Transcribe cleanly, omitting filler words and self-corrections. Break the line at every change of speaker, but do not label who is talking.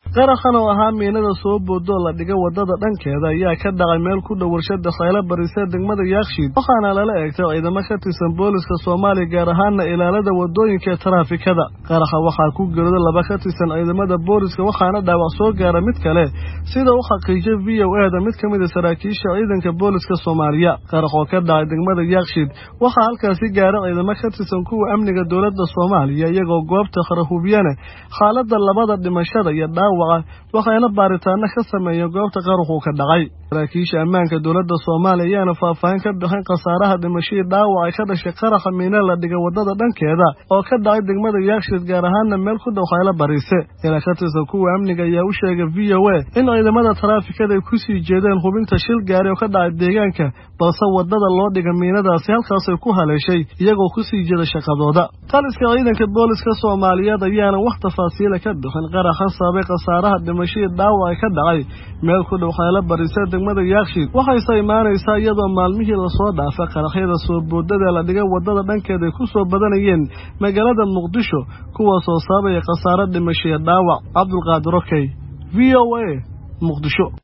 qaraxan oo ahaa miinada soo boodo la dhiga wadada dhankeeda ayaa ka dhacay meel ku dhow warshada Khayla Barise degmada Yaaqshiid waxaana lala eegtay ciidamada ka tirsan booliska Soomaaliya gaar ahaan ilaalada wadooyinka taraafikada qaraxa waxa ku geeriyooday laba ka tirsan ciidamada booliska waxaana dhaawac soo gaaray mid kale sida uu xaqiijiyay VOA mid kamid ah saraakiisha ciidanka booliska Soomaaliya qarax oo ka dhacay degmada Yaaqshiid waxa halkaasi gaaray ciidamada ka tirsan kuwa amniga dawladda Soomaaliya iyagoo goobta qarxubiyana xaaladda labada dhimashada iyo waxayna baaritaano ka sameeyeen goobta qaraxu ka dhacay saraakiisha ammaanka dawladda Soomaaliya ayaa faahfaahin ka bixin qasaaraha dhimashada dhaawac ka dhashay qaraxa miina la dhigay wadada dhankeeda oo ka dhacay degmada Yaaqshiid gaar ahaan meel ku dhow Khayla Barise ilaalinta kuwa amniga ayaa u sheegay VOA in ciidamada taraafikada ay ku sii jeedeen hubinta shil gaari oo ka dhacay deegaanka balse wadada loo dhigay miinadaasi halkaas ay ku haleeshay iyagoo ku sii jeeda shaqadooda taliska ciidanka booliska Soomaaliyeed ayaana wax tafaasiil ka bixin qaraxa sababay qasaaraha dhimashada dhaawac ka dhacay meel ku dhow Khayla Barise degmada Yaaqshiid waxay saymaanaysaa iyadoo maalmihii la soo dhaafay qaraxyada soo boodada la dhigay wadada dhankeeda ay ku soo badanayeen magaalada Muqdisho kuwaas oo sababay qasaaro dhimashada dhaawac Cabdulqaadir VOA Muqdisho